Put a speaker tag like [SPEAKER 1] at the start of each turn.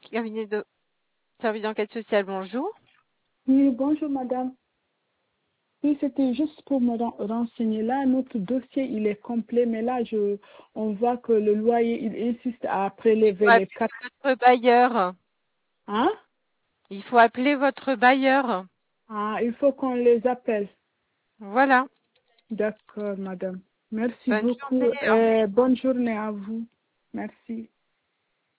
[SPEAKER 1] Cabinet de service d'enquête sociale, bonjour.
[SPEAKER 2] Oui, bonjour madame. Oui, c'était juste pour me renseigner. Là, notre dossier, il est complet, mais là, on voit que le loyer, il insiste à
[SPEAKER 1] Il faut
[SPEAKER 2] prélever les
[SPEAKER 1] appeler
[SPEAKER 2] quatre.
[SPEAKER 1] votre bailleur.
[SPEAKER 2] Hein?
[SPEAKER 1] Il faut appeler votre bailleur.
[SPEAKER 2] Ah, il faut qu'on les appelle.
[SPEAKER 1] Voilà.
[SPEAKER 2] D'accord, madame. Merci
[SPEAKER 1] Bonne
[SPEAKER 2] beaucoup
[SPEAKER 1] journée.
[SPEAKER 2] et bonne journée à vous. Merci.